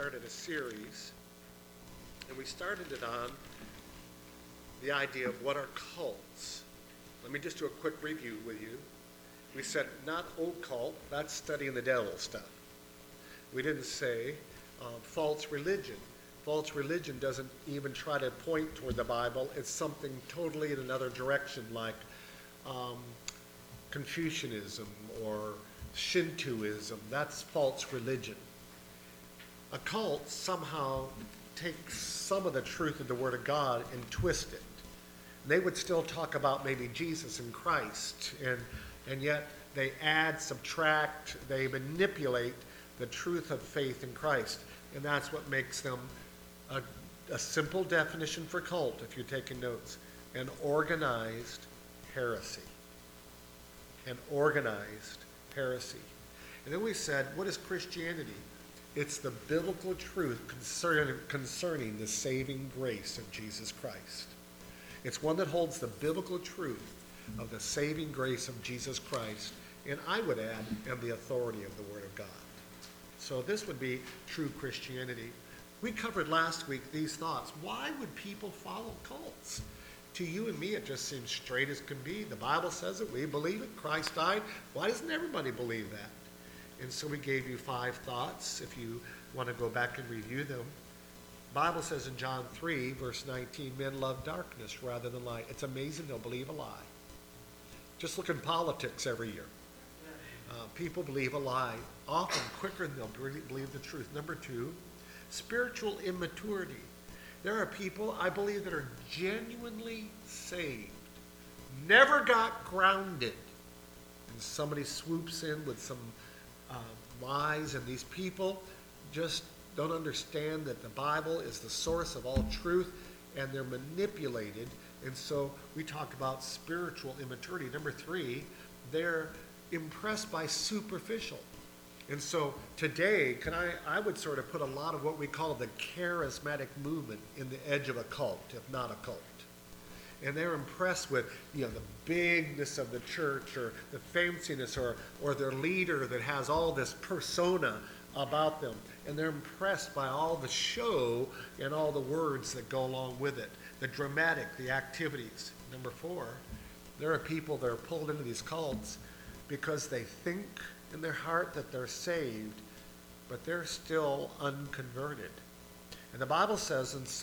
Started a series, and we started it on the idea of what are cults. Let me just do a quick review with you. We said not occult, that's studying the devil stuff. We didn't say false religion. False religion doesn't even try to point toward the Bible. It's something totally in another direction, like Confucianism or Shintoism. That's false religion. A cult somehow takes some of the truth of the Word of God and twist it. They would still talk about maybe Jesus and Christ, and yet they add, subtract, they manipulate the truth of faith in Christ. And that's what makes them a simple definition for cult, if you're taking notes, an organized heresy. An organized heresy. And then we said, what is Christianity? It's the biblical truth concerning the saving grace of Jesus Christ. It's one that holds the biblical truth of the saving grace of Jesus Christ, and I would add, and the authority of the Word of God. So this would be true Christianity. We covered last week these thoughts. Why would people follow cults? To you and me, it just seems straight as can be. The Bible says it. We believe it. Christ died. Why doesn't everybody believe that? And so we gave you 5 thoughts if you want to go back and review them. The Bible says in John 3, verse 19, men love darkness rather than light. It's amazing they'll believe a lie. Just look in politics every year. People believe a lie often quicker than they'll believe the truth. Number 2, spiritual immaturity. There are people, I believe, that are genuinely saved, never got grounded, and somebody swoops in with some lies, and these people just don't understand that the Bible is the source of all truth, and they're manipulated. And so we talked about spiritual immaturity. Number 3, they're impressed by superficial. And so today, I would sort of put a lot of what we call the charismatic movement in the edge of a cult, if not a cult. And they're impressed with, the bigness of the church, or the fanciness, or their leader that has all this persona about them. And they're impressed by all the show and all the words that go along with it, the dramatic, the activities. Number 4, there are people that are pulled into these cults because they think in their heart that they're saved, but they're still unconverted. And the Bible says in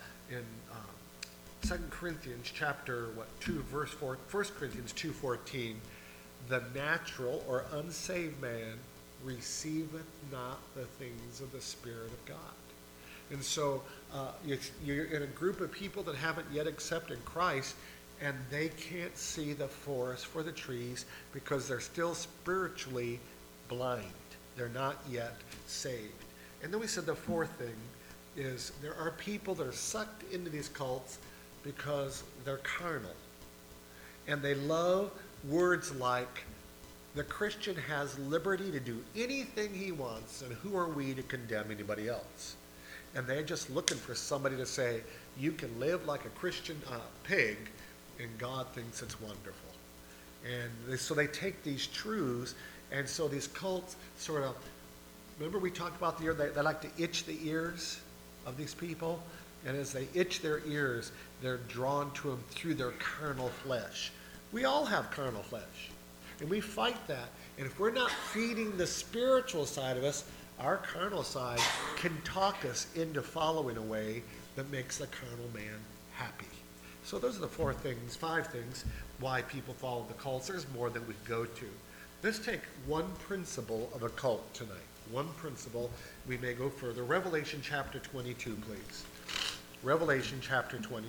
2 Corinthians chapter 2, verse 4, 1 Corinthians 2:14, the natural or unsaved man receiveth not the things of the Spirit of God. And so you're in a group of people that haven't yet accepted Christ, and they can't see the forest for the trees because they're still spiritually blind. They're not yet saved. And then we said the 4th thing is there are people that are sucked into these cults because they're carnal. And they love words like, the Christian has liberty to do anything he wants, and who are we to condemn anybody else? And they're just looking for somebody to say, you can live like a Christian pig, and God thinks it's wonderful. And so they take these truths, and so these cults sort of, remember we talked about the ear, they like to itch the ears of these people, and as they itch their ears, they're drawn to them through their carnal flesh. We all have carnal flesh, and we fight that. And if we're not feeding the spiritual side of us, our carnal side can talk us into following a way that makes the carnal man happy. So those are the 5 things why people follow the cults. There's more than we could go to. Let's take one principle of a cult tonight. One principle. We may go further. Revelation chapter 22, please. Revelation chapter 22.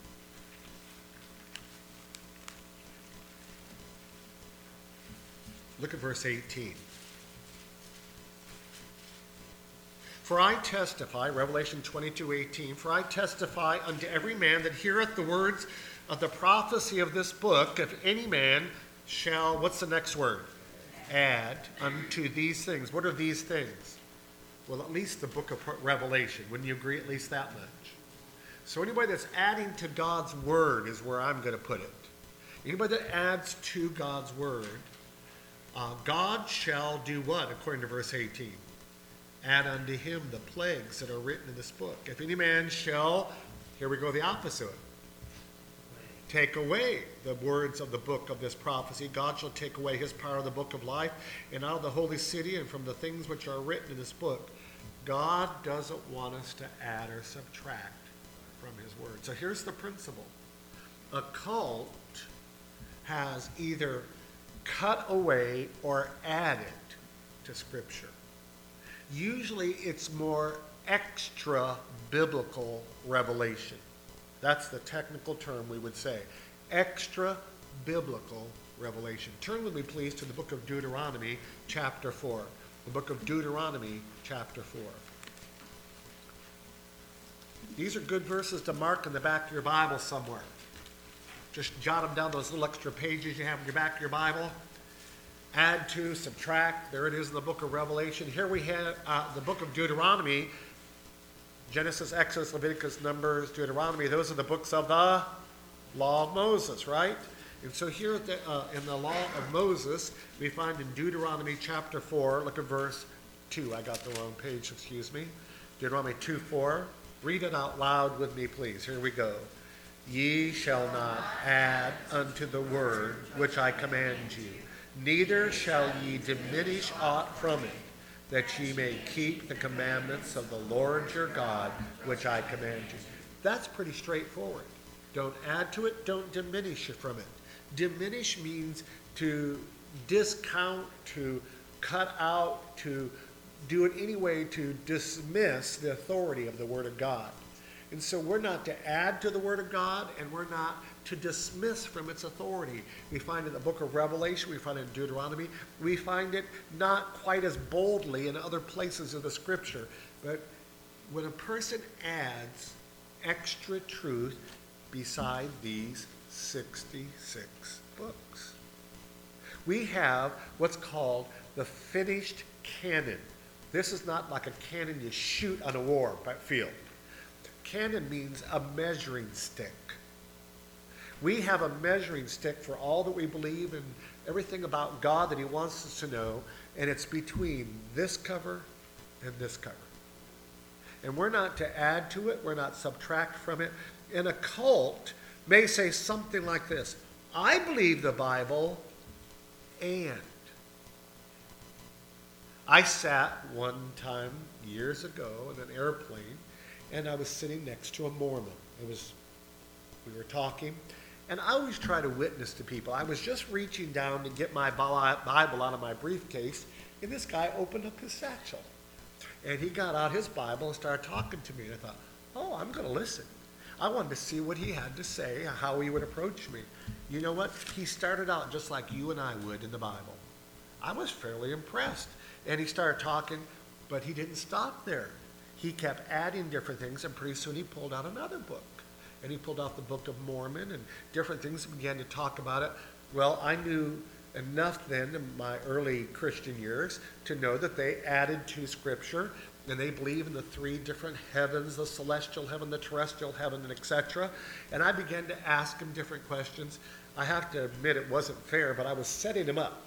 Look at verse 18. For I testify, Revelation 22:18, for I testify unto every man that heareth the words of the prophecy of this book, if any man shall, what's the next word? Add unto these things. What are these things? Well, at least the book of Revelation. Wouldn't you agree? At least that much. So anybody that's adding to God's word is where I'm going to put it. Anybody that adds to God's word, God shall do what, according to verse 18? add unto him the plagues that are written in this book. If any man shall, here we go the opposite, take away the words of the book of this prophecy, God shall take away his part of the book of life, and out of the holy city, and from the things which are written in this book. God doesn't want us to add or subtract from his word. So here's the principle. A cult has either cut away or added to Scripture. Usually it's more extra biblical revelation. That's the technical term we would say. Extra biblical revelation. Turn with me, please, to the book of Deuteronomy, chapter 4. The book of Deuteronomy, chapter 4. These are good verses to mark in the back of your Bible somewhere. Just jot them down, those little extra pages you have in your back of your Bible. Add to, subtract. There it is in the book of Revelation. Here we have the book of Deuteronomy. Genesis, Exodus, Leviticus, Numbers, Deuteronomy. Those are the books of the law of Moses, right? And so here in the law of Moses, we find in Deuteronomy chapter 4, look at verse 2. I got the wrong page, excuse me. Deuteronomy 2:4. Read it out loud with me, please. Here we go. Ye shall not add unto the word which I command you, neither shall ye diminish aught from it, that ye may keep the commandments of the Lord your God, which I command you. That's pretty straightforward. Don't add to it, don't diminish from it. Diminish means to discount, to cut out, to do it any way to dismiss the authority of the Word of God. And so we're not to add to the Word of God, and we're not to dismiss from its authority. We find it in the book of Revelation, we find it in Deuteronomy, we find it not quite as boldly in other places of the Scripture. But when a person adds extra truth beside these 66 books, we have what's called the finished canon. This is not like a cannon you shoot on a war field. Canon means a measuring stick. We have a measuring stick for all that we believe and everything about God that he wants us to know, and it's between this cover and this cover. And we're not to add to it, we're not subtract from it. And a cult may say something like this: I believe the Bible, and I sat one time years ago in an airplane, and I was sitting next to a Mormon. We were talking, and I always try to witness to people. I was just reaching down to get my Bible out of my briefcase, and this guy opened up his satchel. And he got out his Bible and started talking to me. And I thought, oh, I'm going to listen. I wanted to see what he had to say, how he would approach me. You know what? He started out just like you and I would in the Bible. I was fairly impressed. And he started talking, but he didn't stop there. He kept adding different things, and pretty soon he pulled out another book. And he pulled out the Book of Mormon and different things and began to talk about it. Well, I knew enough then in my early Christian years to know that they added to Scripture, and they believe in the three different heavens, the celestial heaven, the terrestrial heaven, and etc. And I began to ask him different questions. I have to admit it wasn't fair, but I was setting him up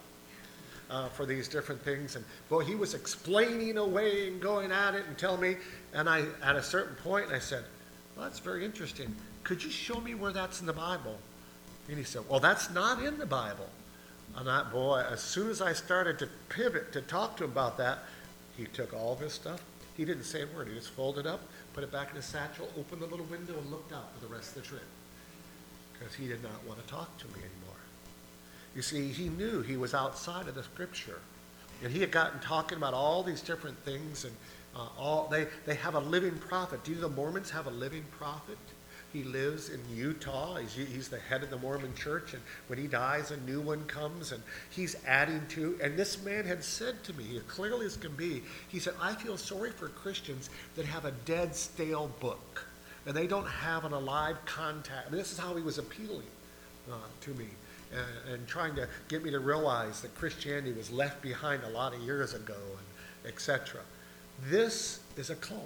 for these different things. And boy, he was explaining away and going at it and telling me. And I, at a certain point, I said, well, that's very interesting. Could you show me where that's in the Bible? And he said, well, that's not in the Bible. And as soon as I started to pivot to talk to him about that, he took all of his stuff. He didn't say a word. He just folded up, put it back in his satchel, opened the little window, and looked out for the rest of the trip. Because he did not want to talk to me anymore. You see, he knew he was outside of the Scripture. And he had gotten talking about all these different things. And they have a living prophet. Do you know the Mormons have a living prophet? He lives in Utah. He's the head of the Mormon church. And when he dies, a new one comes. And he's adding to. And this man had said to me, clearly as can be, he said, I feel sorry for Christians that have a dead, stale book. And they don't have an alive contact. I mean, this is how he was appealing to me. And trying to get me to realize that Christianity was left behind a lot of years ago, and etc. This is a cult.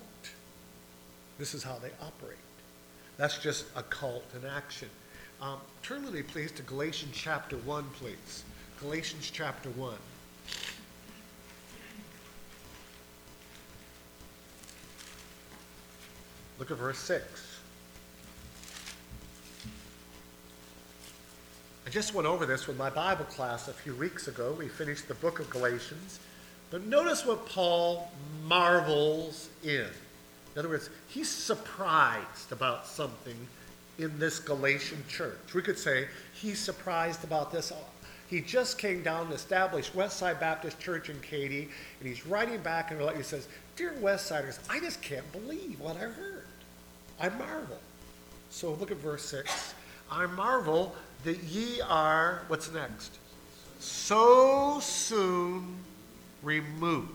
This is how they operate. That's just a cult in action. Turn with me, please, to Galatians chapter 1, please. Galatians chapter 1. Look at verse 6. I just went over this with my Bible class a few weeks ago. We finished the book of Galatians. But notice what Paul marvels in. In other words, he's surprised about something in this Galatian church. We could say he's surprised about this. He just came down and established Westside Baptist Church in Katy, and he's writing back and he says, "Dear Westsiders, I just can't believe what I heard. I marvel." So look at verse 6. "I marvel that ye are," what's next? "So soon removed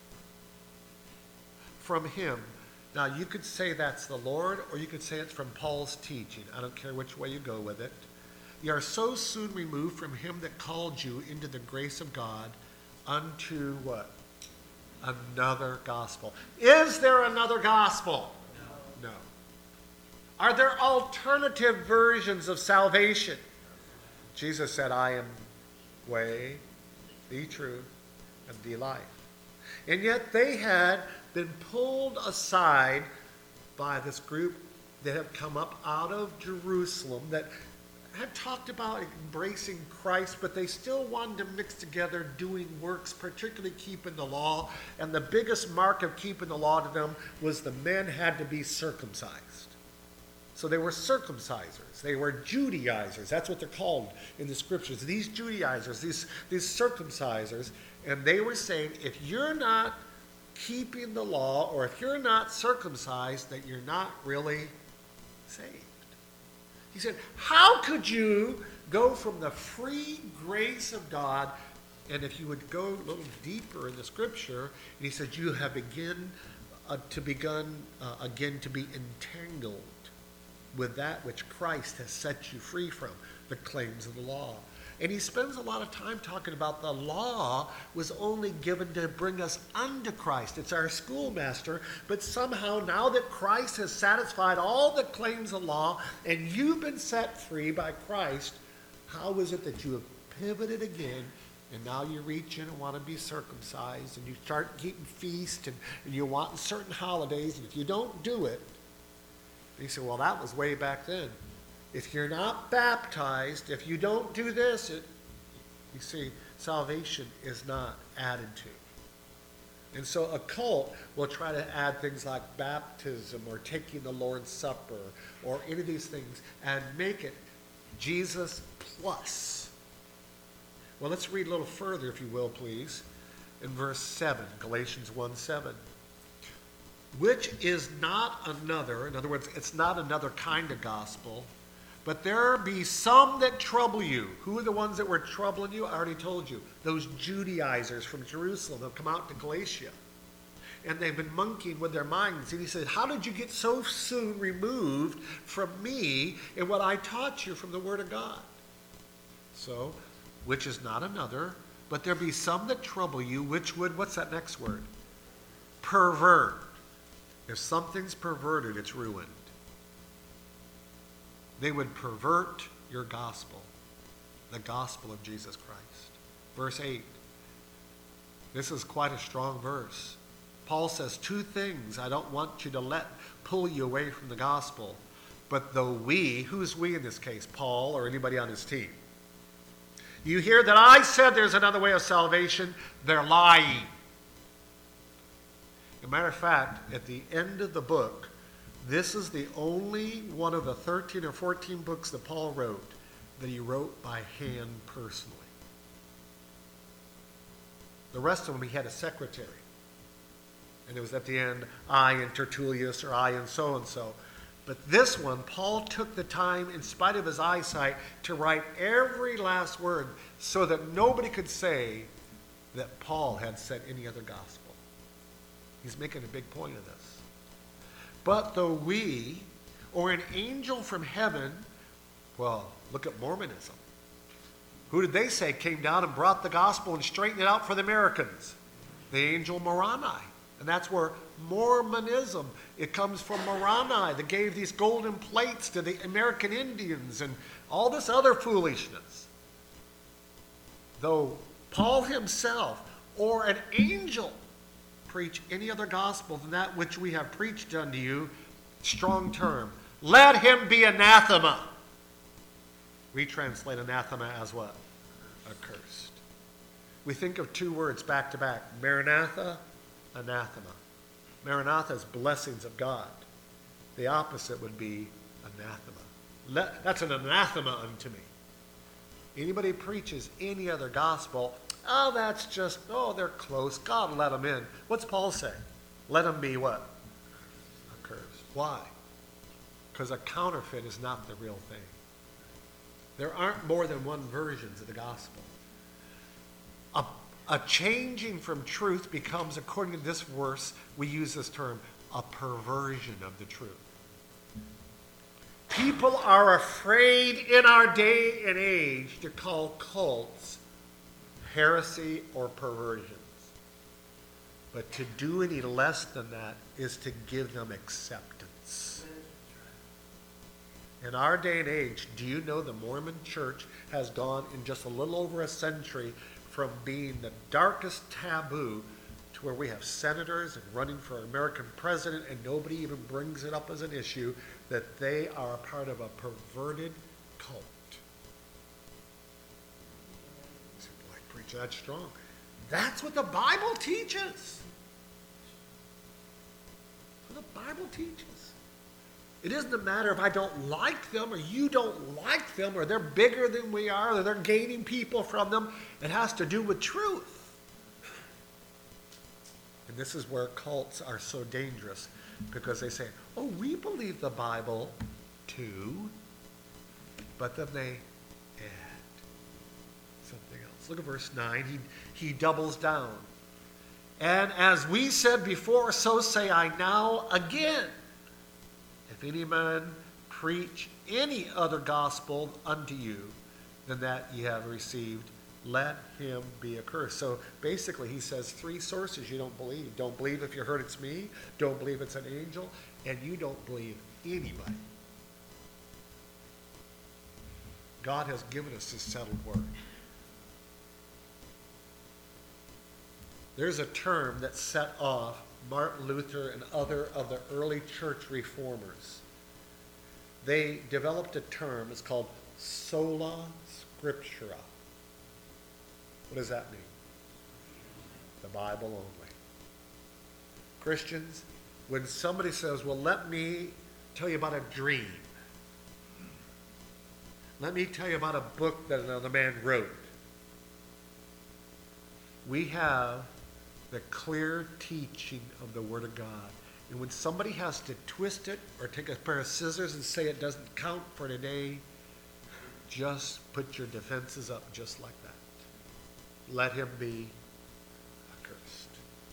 from him." Now, you could say that's the Lord, or you could say it's from Paul's teaching. I don't care which way you go with it. "Ye are so soon removed from him that called you into the grace of God unto" what? "Another gospel." Is there another gospel? No. Are there alternative versions of salvation? Jesus said, "I am way, the truth, and the life." And yet they had been pulled aside by this group that had come up out of Jerusalem that had talked about embracing Christ, but they still wanted to mix together doing works, particularly keeping the law. And the biggest mark of keeping the law to them was the men had to be circumcised. So they were circumcisers. They were Judaizers. That's what they're called in the scriptures. These Judaizers, these circumcisers. And they were saying, if you're not keeping the law, or if you're not circumcised, that you're not really saved. He said, how could you go from the free grace of God, and if you would go a little deeper in the scripture, and he said, you have begun to be entangled with that which Christ has set you free from, the claims of the law. And he spends a lot of time talking about the law was only given to bring us unto Christ. It's our schoolmaster. But somehow now that Christ has satisfied all the claims of law and you've been set free by Christ, how is it that you have pivoted again and now you reach in and want to be circumcised and you start keeping feasts and you want certain holidays, and if you don't do it, he said, well, that was way back then. If you're not baptized, if you don't do this, you see, salvation is not added to. And so a cult will try to add things like baptism or taking the Lord's Supper or any of these things and make it Jesus plus. Well, let's read a little further, if you will, please, in verse 7, Galatians 1:7. Which is not another, in other words, it's not another kind of gospel, but there be some that trouble you. Who are the ones that were troubling you? I already told you. Those Judaizers from Jerusalem have come out to Galatia. And they've been monkeying with their minds. And he said, how did you get so soon removed from me and what I taught you from the Word of God? So, which is not another, but there be some that trouble you, which would, what's that next word? Pervert. If something's perverted, it's ruined. They would pervert your gospel, the gospel of Jesus Christ. Verse 8. This is quite a strong verse. Paul says two things I don't want you to let pull you away from the gospel. But though we, who's we in this case, Paul or anybody on his team? You hear that I said there's another way of salvation, they're lying. As a matter of fact, at the end of the book, this is the only one of the 13 or 14 books that Paul wrote that he wrote by hand personally. The rest of them he had a secretary. And it was at the end, I and Tertullius or I and so-and-so. But this one, Paul took the time, in spite of his eyesight, to write every last word so that nobody could say that Paul had said any other gospel. He's making a big point of this. But though we, or an angel from heaven, well, look at Mormonism. Who did they say came down and brought the gospel and straightened it out for the Americans? The angel Moroni. And that's where Mormonism, it comes from Moroni that gave these golden plates to the American Indians and all this other foolishness. Though Paul himself or an angel preach any other gospel than that which we have preached unto you, strong term. Let him be anathema. We translate anathema as what? Accursed. We think of two words back to back. Maranatha, anathema. Maranatha is blessings of God. The opposite would be anathema. That's an anathema unto me. Anybody preaches any other gospel, oh, that's just, oh, they're close. God let them in. What's Paul say? Let them be what? Accursed. Why? Because a counterfeit is not the real thing. There aren't more than one versions of the gospel. A changing from truth becomes, according to this verse, we use this term, a perversion of the truth. People are afraid in our day and age to call cults heresy or perversions. But to do any less than that is to give them acceptance. In our day and age, do you know the Mormon church has gone in just a little over a century from being the darkest taboo to where we have senators and running for American president and nobody even brings it up as an issue, that they are a part of a perverted cult. You say, boy, preach that strong. That's what the Bible teaches. That's what the Bible teaches. It isn't a matter of I don't like them or you don't like them or they're bigger than we are or they're gaining people from them. It has to do with truth. And this is where cults are so dangerous because they say, oh, we believe the Bible too, but then they add something else. Look at verse 9. He doubles down. And as we said before, so say I now again. If any man preach any other gospel unto you than that ye have received, let him be accursed. So basically he says three sources you don't believe. Don't believe if you heard it's me, don't believe it's an angel, and you don't believe anybody. God has given us his settled word. There's a term that set off Martin Luther and other of the early church reformers. They developed a term, it's called sola scriptura. What does that mean? The Bible only. Christians, when somebody says, well, let me tell you about a dream. Let me tell you about a book that another man wrote. We have the clear teaching of the Word of God. And when somebody has to twist it or take a pair of scissors and say it doesn't count for today, just put your defenses up just like that. Let him be accursed.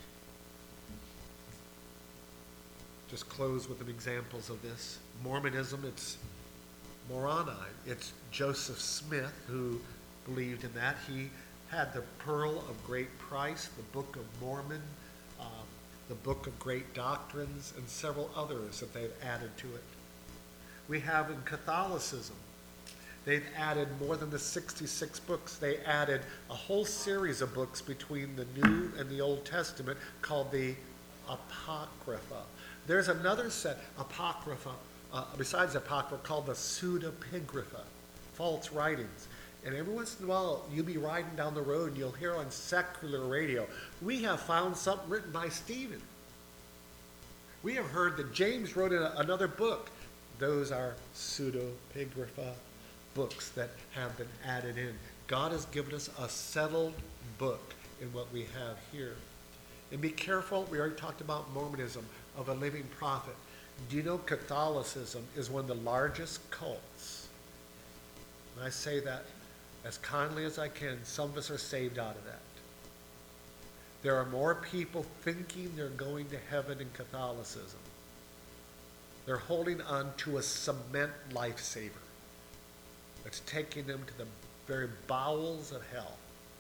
Just close with some examples of this. Mormonism, it's Moroni. It's Joseph Smith who believed in that. He had the Pearl of Great Price, the Book of Mormon, the Book of Great Doctrines, and several others that they've added to it. We have in Catholicism, they've added more than the 66 books. They added a whole series of books between the New and the Old Testament called the Apocrypha. There's another set, Apocrypha, besides the Apocrypha, called the Pseudepigrapha, false writings. And every once in a while, you'll be riding down the road and you'll hear on secular radio, we have found something written by Stephen. We have heard that James wrote another book. Those are pseudepigrapha books that have been added in. God has given us a settled book in what we have here. And be careful, we already talked about Mormonism, of a living prophet. Do you know Catholicism is one of the largest cults? And I say that as kindly as I can. Some of us are saved out of that. There are more people thinking they're going to heaven in Catholicism. They're holding on to a cement lifesaver that's taking them to the very bowels of hell.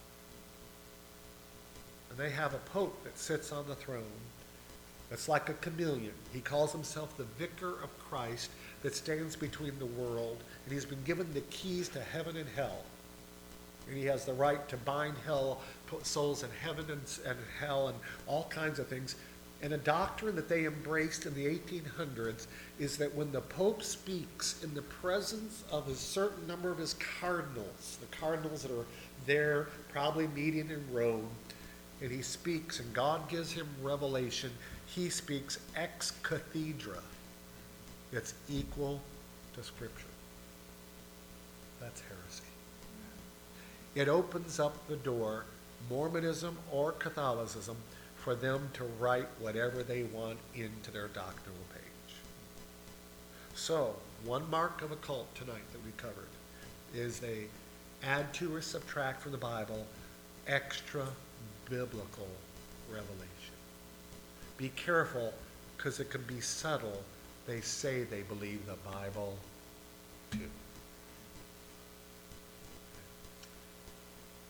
And they have a pope that sits on the throne that's like a chameleon. He calls himself the Vicar of Christ that stands between the world, and he's been given the keys to heaven and hell. And he has the right to bind hell, put souls in heaven and hell and all kinds of things. And a doctrine that they embraced in the 1800s is that when the Pope speaks in the presence of a certain number of his cardinals, the cardinals that are there probably meeting in Rome, and he speaks and God gives him revelation, he speaks ex cathedra. It's equal to Scripture. That's heresy. It opens up the door, Mormonism or Catholicism, for them to write whatever they want into their doctrinal page. So, one mark of a cult tonight that we covered is they add to or subtract from the Bible extra biblical revelation. Be careful, because it can be subtle. They say they believe the Bible too.